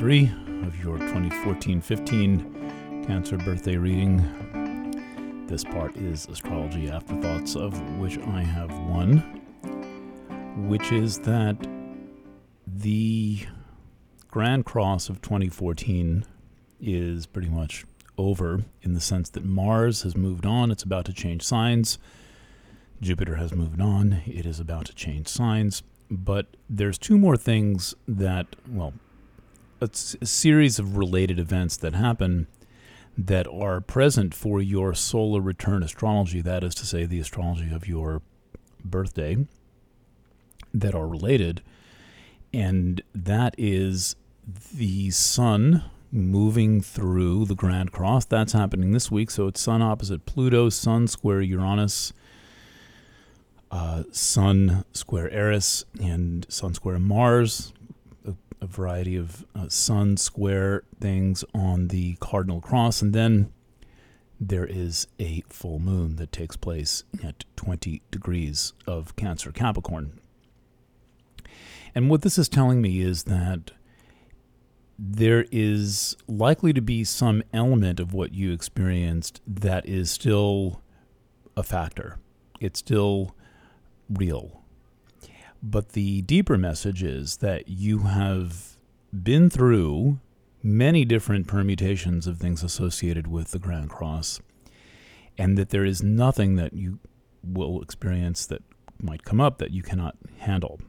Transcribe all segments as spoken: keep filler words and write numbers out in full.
three of your twenty fourteen fifteen Cancer birthday reading. This part is Astrology Afterthoughts, of which I have one, which is that the Grand Cross of twenty fourteen is pretty much over, in the sense that Mars has moved on. It's about to change signs. Jupiter has moved on. It is about to change signs. But there's two more things that, well, it's a series of related events that happen that are present for your solar return astrology, that is to say, the astrology of your birthday, that are related. And that is the Sun moving through the Grand Cross. That's happening this week. So it's Sun opposite Pluto, Sun square Uranus, uh, Sun square Eris, and Sun square Mars. A, a variety of uh, Sun square things on the cardinal cross. And then there is a full moon that takes place at twenty degrees of Cancer Capricorn. And what this is telling me is that there is likely to be some element of what you experienced that is still a factor. It's still real. But the deeper message is that you have been through many different permutations of things associated with the Grand Cross, and that there is nothing that you will experience that might come up that you cannot handle.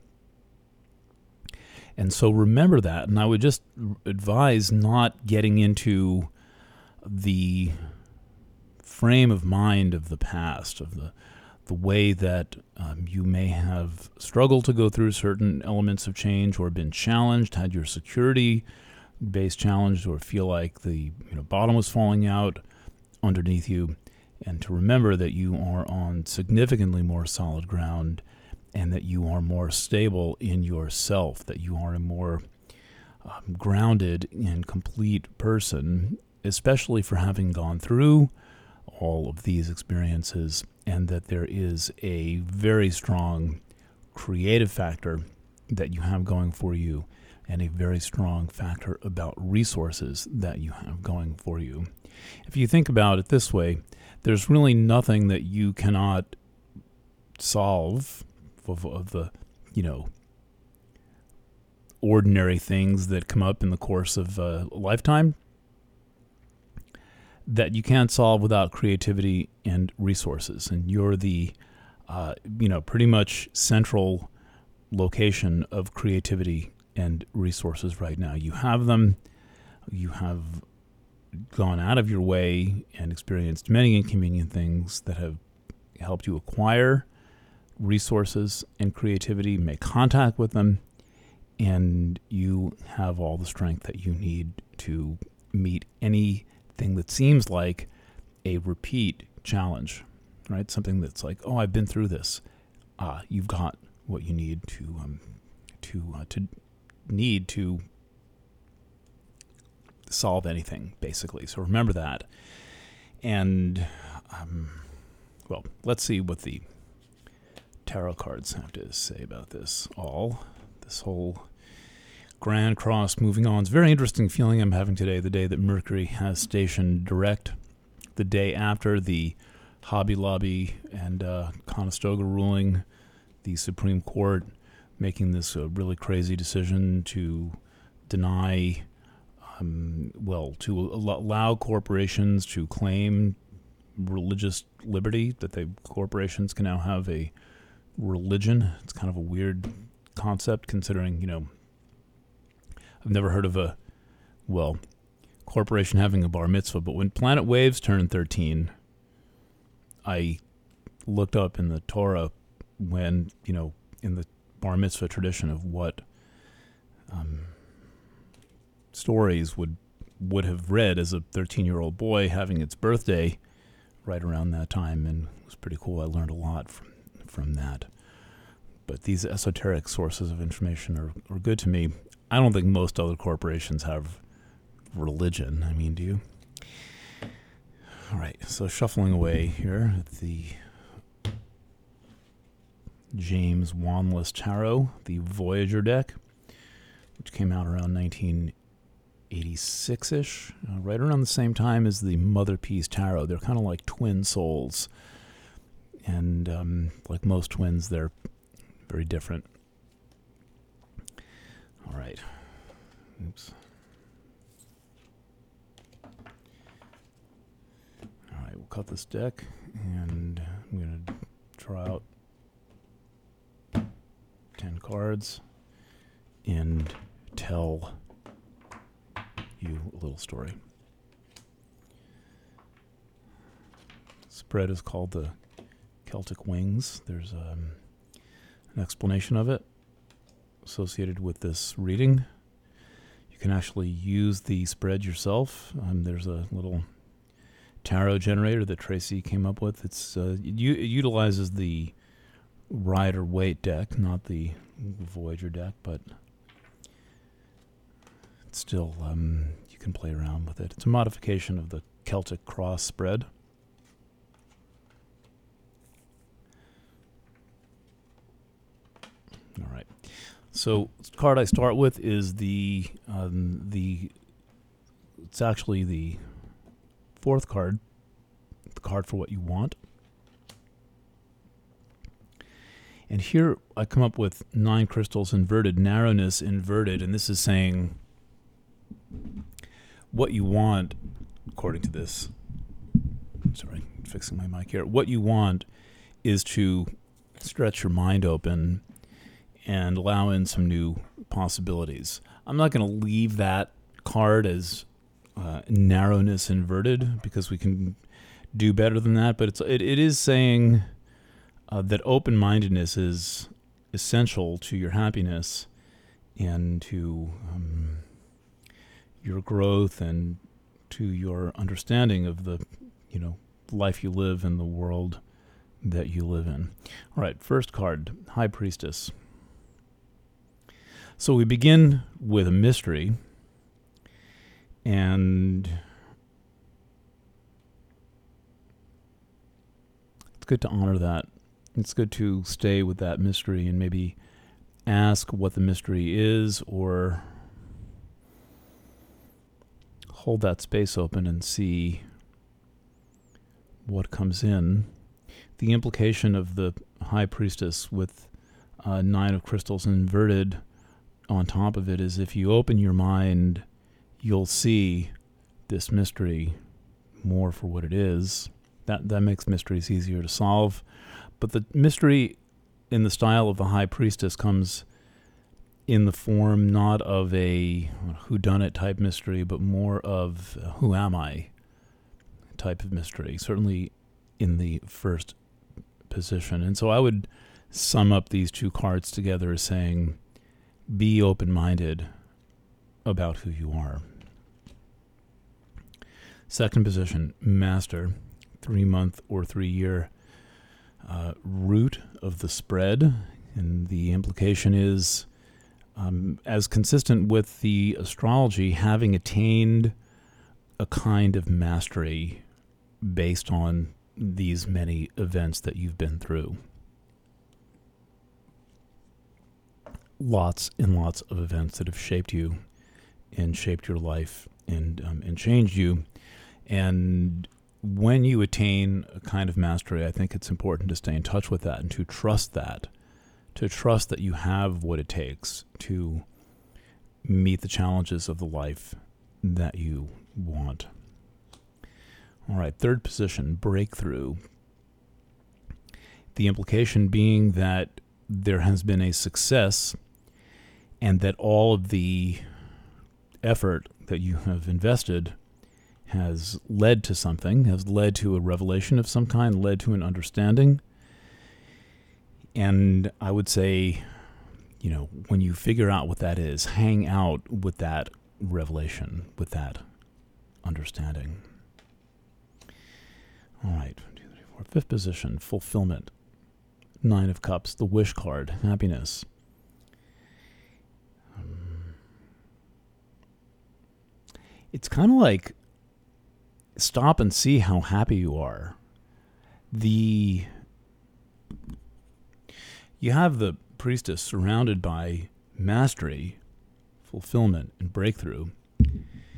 And so remember that, and I would just advise not getting into the frame of mind of the past, of the the way that um, you may have struggled to go through certain elements of change, or been challenged, had your security base challenged, or feel like the you know bottom was falling out underneath you, and to remember that you are on significantly more solid ground, and that you are more stable in yourself, that you are a more um, grounded and complete person, especially for having gone through all of these experiences, and that there is a very strong creative factor that you have going for you, and a very strong factor about resources that you have going for you. If you think about it this way, there's really nothing that you cannot solve Of, of the, you know, ordinary things that come up in the course of a lifetime that you can't solve without creativity and resources. And you're the, uh, you know, pretty much central location of creativity and resources right now. You have them. You have gone out of your way and experienced many inconvenient things that have helped you acquire resources and creativity, make contact with them, and you have all the strength that you need to meet anything that seems like a repeat challenge, right? Something that's like, oh, I've been through this. Ah, you've got what you need to um, to uh, to need to solve anything, basically. So remember that. And um, well, let's see what the tarot cards have to say about this all. This whole Grand Cross moving on. It's a very interesting feeling I'm having today, the day that Mercury has stationed direct, the day after the Hobby Lobby and uh, Conestoga ruling, the Supreme Court making this uh, really crazy decision to deny, um, well, to allow corporations to claim religious liberty, that they corporations can now have a religion. It's kind of a weird concept, considering, you know, I've never heard of a, well, corporation having a bar mitzvah, but when Planet Waves turned thirteen, I looked up in the Torah when, you know, in the bar mitzvah tradition of what um, stories would would have read as a thirteen-year-old boy having its birthday right around that time, and it was pretty cool. I learned a lot from from that. But these esoteric sources of information are, are good to me. I don't think most other corporations have religion. I mean, do you? All right, so shuffling away here at the James Wanless Tarot, the Voyager deck, which came out around nineteen eighty-six-ish, uh, right around the same time as the Mother Peace Tarot. They're kind of like twin souls. And um, like most twins, they're very different. All right. Oops. All right, we'll cut this deck, and I'm going to draw out ten cards and tell you a little story. Spread is called the Celtic Wings. There's um, an explanation of it associated with this reading. You can actually use the spread yourself. Um, there's a little tarot generator that Tracy came up with. It's uh, it, u- it utilizes the Rider-Waite deck, not the Voyager deck, but it's still um, you can play around with it. It's a modification of the Celtic Cross spread. All right. So the card I start with is the um, the. It's actually the fourth card, the card for what you want. And here I come up with nine crystals inverted, narrowness inverted, and this is saying what you want, according to this. Sorry, fixing my mic here. What you want is to stretch your mind open and allow in some new possibilities. I'm not going to leave that card as uh, narrowness inverted because we can do better than that, but it's it, it is saying uh, that open-mindedness is essential to your happiness and to um, your growth and to your understanding of the, you know, life you live and the world that you live in. All right, first card, High Priestess. So we begin with a mystery, and it's good to honor that. It's good to stay with that mystery and maybe ask what the mystery is, or hold that space open and see what comes in. The implication of the High Priestess with uh, Nine of Crystals inverted on top of it is if you open your mind, you'll see this mystery more for what it is. That that makes mysteries easier to solve. But the mystery in the style of the High Priestess comes in the form not of a whodunit type mystery, but more of a who am I type of mystery, certainly in the first position. And so I would sum up these two cards together as saying, be open-minded about who you are. Second position, Master, three-month or three-year uh, root of the spread. And the implication is, um, as consistent with the astrology, having attained a kind of mastery based on these many events that you've been through. Lots and lots of events that have shaped you and shaped your life and um, and changed you. And when you attain a kind of mastery, I think it's important to stay in touch with that and to trust that, to trust that you have what it takes to meet the challenges of the life that you want. All right, third position, breakthrough. The implication being that there has been a success and that all of the effort that you have invested has led to something, has led to a revelation of some kind, led to an understanding. And I would say, you know, when you figure out what that is, hang out with that revelation, with that understanding. All right, one, two, three, four. Fifth position, fulfillment. Nine of Cups, the wish card, happiness. Um, it's kind of like stop and see how happy you are. The you have the Priestess surrounded by mastery, fulfillment, and breakthrough.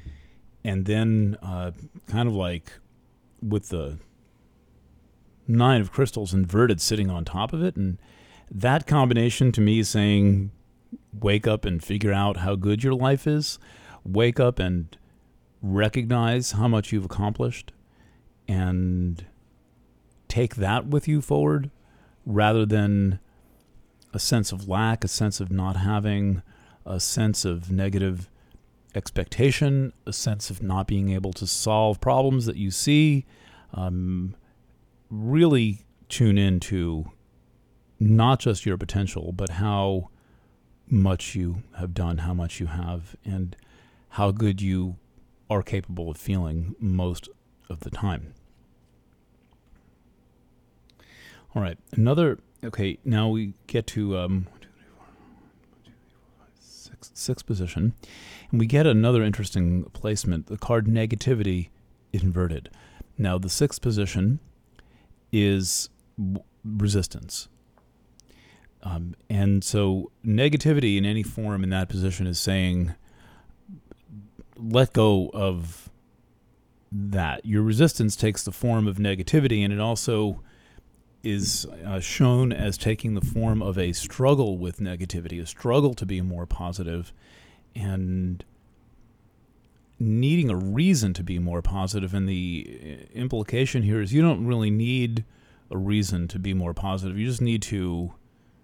and then uh, kind of like with the nine of crystals inverted sitting on top of it. And that combination to me is saying, wake up and figure out how good your life is. Wake up and recognize how much you've accomplished and take that with you forward, rather than a sense of lack, a sense of not having, a sense of negative expectation, a sense of not being able to solve problems that you see. Um, really tune into not just your potential, but how much you have done, how much you have, and how good you are capable of feeling most of the time. All right, another, okay, now we get to um, sixth, sixth position, and we get another interesting placement, the card negativity inverted. Now, the sixth position is resistance. Um, and so negativity in any form in that position is saying, let go of that. Your resistance takes the form of negativity, and it also is uh, shown as taking the form of a struggle with negativity, a struggle to be more positive, and needing a reason to be more positive. And the implication here is you don't really need a reason to be more positive. You just need to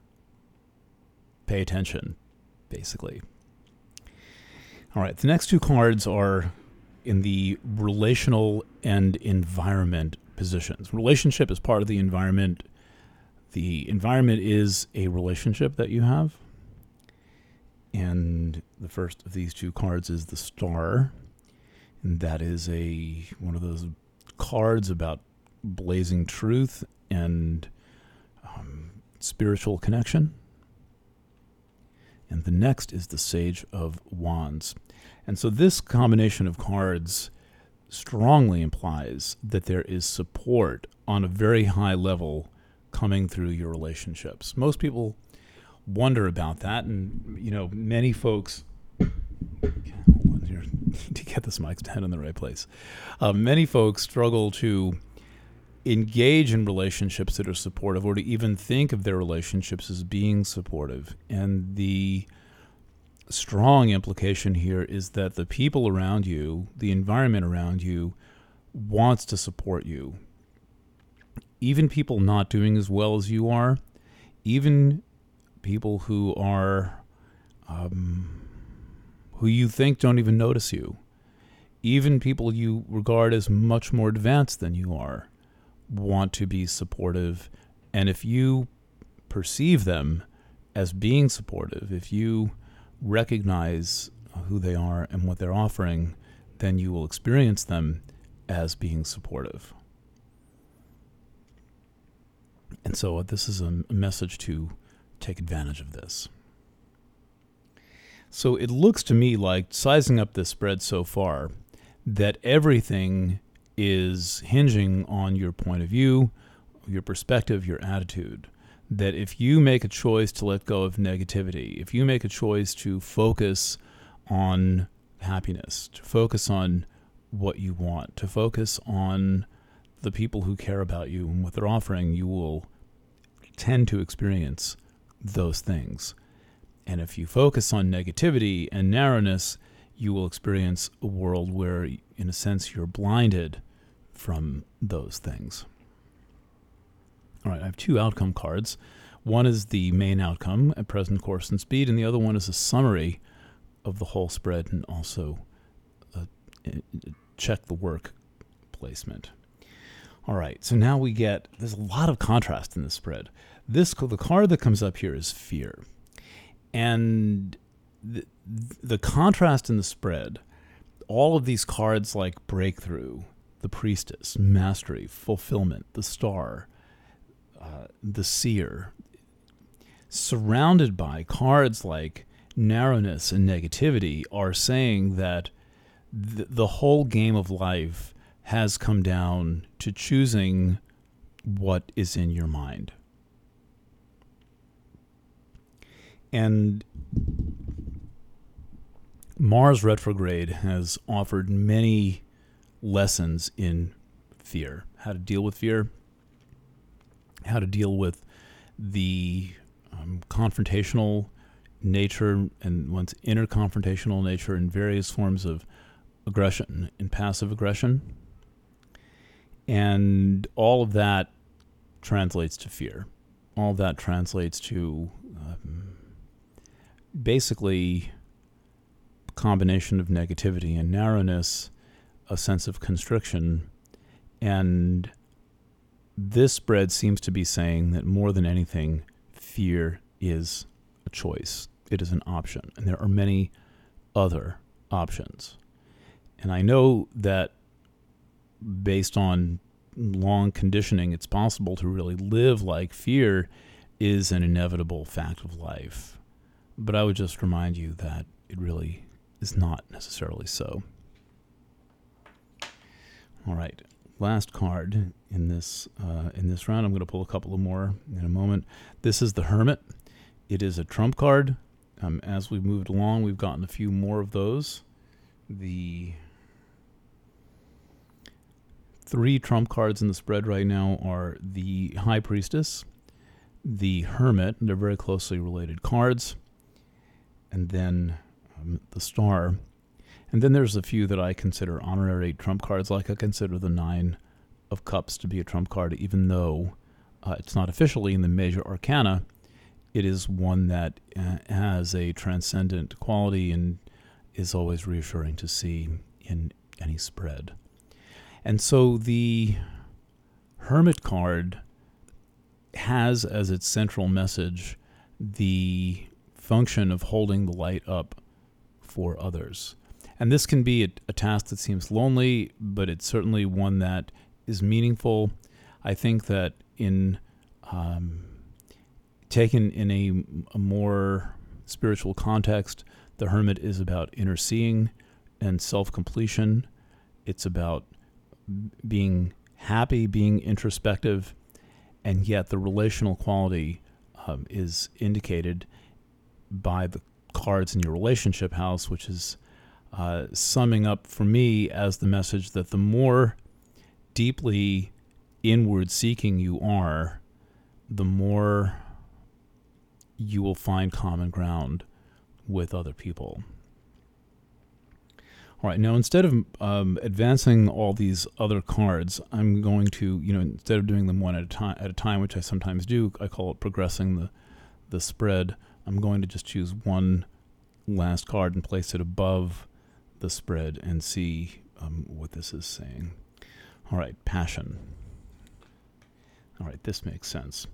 pay attention, basically. All right, the next two cards are in the relational and environment positions. Relationship is part of the environment. The environment is a relationship that you have. And the first of these two cards is the Star. And that is a one of those cards about blazing truth and um, spiritual connection. And the next is the Sage of Wands. And so this combination of cards strongly implies that there is support on a very high level coming through your relationships. Most people wonder about that, and you know, many folks hold on here to get this mic stand in the right place. Uh, many folks struggle to engage in relationships that are supportive, or to even think of their relationships as being supportive. And the strong implication here is that the people around you, the environment around you, wants to support you. Even people not doing as well as you are, even people who are, um, who you think don't even notice you, even people you regard as much more advanced than you are, want to be supportive. And if you perceive them as being supportive, if you recognize who they are and what they're offering, then you will experience them as being supportive. And so this is a message to take advantage of this. So it looks to me like, sizing up this spread so far, that everything is hinging on your point of view, your perspective, your attitude. That if you make a choice to let go of negativity, if you make a choice to focus on happiness, to focus on what you want, to focus on the people who care about you and what they're offering, you will tend to experience those things. And if you focus on negativity and narrowness, you will experience a world where, in a sense, you're blinded from those things. All right, I have two outcome cards. One is the main outcome at present course and speed, and the other one is a summary of the whole spread and also a check the work placement. All right, so now we get, there's a lot of contrast in this spread. This, the card that comes up here is fear. And the, the contrast in the spread, all of these cards like breakthrough, the priestess, mastery, fulfillment, the star, uh, the seer, surrounded by cards like narrowness and negativity, are saying that th- the whole game of life has come down to choosing what is in your mind. And Mars retrograde has offered many lessons in fear, how to deal with fear, how to deal with the um, confrontational nature and one's inner confrontational nature in various forms of aggression and passive aggression. And all of that translates to fear. All of that translates to um, basically a combination of negativity and narrowness, a sense of constriction. And this spread seems to be saying that more than anything, fear is a choice. It is an option. And there are many other options. And I know that based on long conditioning, it's possible to really live like fear is an inevitable fact of life. But I would just remind you that it really is not necessarily so. All right, last card in this uh, in this round. I'm going to pull a couple of more in a moment. This is the Hermit. It is a trump card. Um, as we've moved along, we've gotten a few more of those. The three trump cards in the spread right now are the High Priestess, the Hermit, and they're very closely related cards, and then um, the Star. And then there's a few that I consider honorary trump cards, like I consider the Nine of Cups to be a trump card, even though uh, it's not officially in the major arcana. It is one that uh, has a transcendent quality and is always reassuring to see in any spread. And so the Hermit card has as its central message the function of holding the light up for others. And this can be a, a task that seems lonely, but it's certainly one that is meaningful. I think that in um, taken in a, a more spiritual context, the Hermit is about inner seeing and self-completion. It's about being happy, being introspective, and yet the relational quality um, is indicated by the cards in your relationship house, which is uh, summing up for me as the message that the more deeply inward seeking you are, the more you will find common ground with other people. All right, now instead of um, advancing all these other cards, I'm going to, you know, instead of doing them one at a time, at a time, which I sometimes do, I call it progressing the the spread. I'm going to just choose one last card and place it above the spread and see um, what this is saying. All right, passion. All right, this makes sense.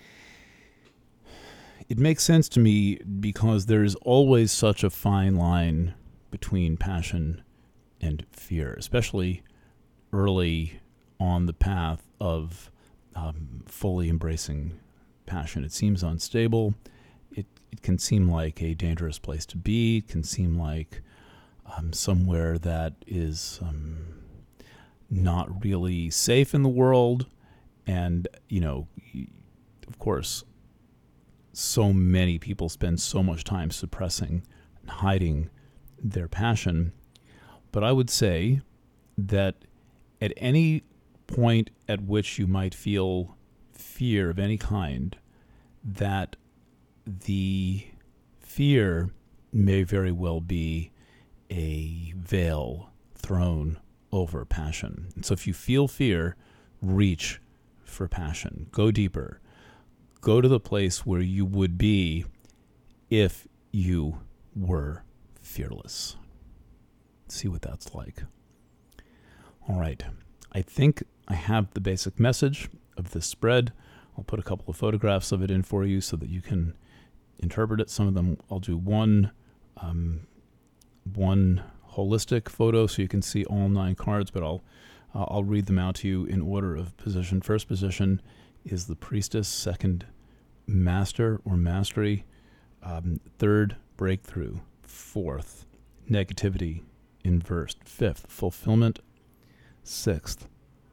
It makes sense to me because there is always such a fine line between passion and fear, especially early on the path of um, fully embracing passion. It seems unstable. It it can seem like a dangerous place to be. It can seem like um, somewhere that is um, not really safe in the world. And, you know, of course, so many people spend so much time suppressing and hiding their passion. But I would say that at any point at which you might feel fear of any kind, that the fear may very well be a veil thrown over passion. And so if you feel fear, reach for passion. Go deeper. Go to the place where you would be if you were fearless. See what that's like. All right. I think I have the basic message of this spread. I'll put a couple of photographs of it in for you so that you can interpret it. Some of them I'll do one um, one holistic photo so you can see all nine cards, but I'll uh, I'll read them out to you in order of position. First position is the Priestess. Second, Master or Mastery. Um, third, Breakthrough. Fourth, Negativity inversed. Fifth, Fulfillment. Sixth,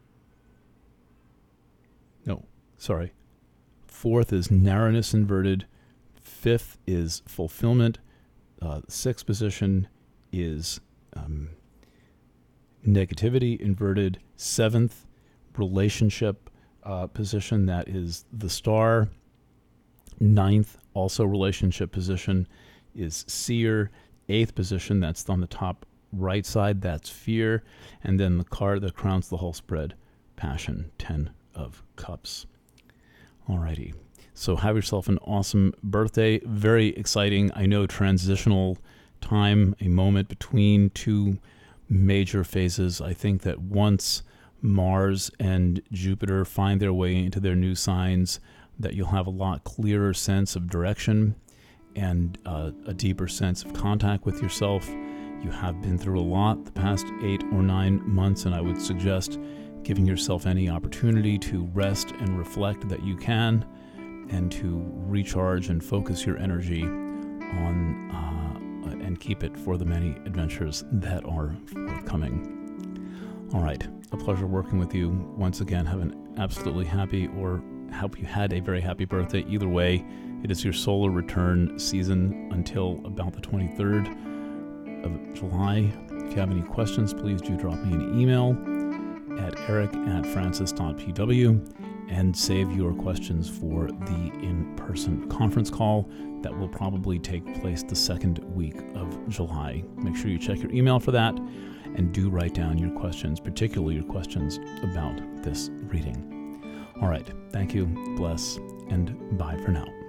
no, sorry. Fourth is Narrowness inverted. Fifth is Fulfillment. Uh, sixth position is um, negativity inverted. Seventh relationship uh, position, that is the star. Ninth, also relationship position, is seer. Eighth position, that's on the top right side, that's fear. And then the card that crowns the whole spread, passion, ten of cups. Alrighty. So have yourself an awesome birthday. Very exciting. I know, transitional time, a moment between two major phases. I think that once Mars and Jupiter find their way into their new signs, that you'll have a lot clearer sense of direction and uh, a deeper sense of contact with yourself. You have been through a lot the past eight or nine months, and I would suggest giving yourself any opportunity to rest and reflect that you can, and to recharge and focus your energy on uh, and keep it for the many adventures that are forthcoming. All right, a pleasure working with you. Once again, have an absolutely happy, or hope you had a very happy birthday. Either way, it is your solar return season until about the twenty-third of July. If you have any questions, please do drop me an email at eric at francis dot p w and save your questions for the in-person conference call that will probably take place the second week of July. Make sure you check your email for that, and do write down your questions, particularly your questions about this reading. All right, thank you, bless, and bye for now.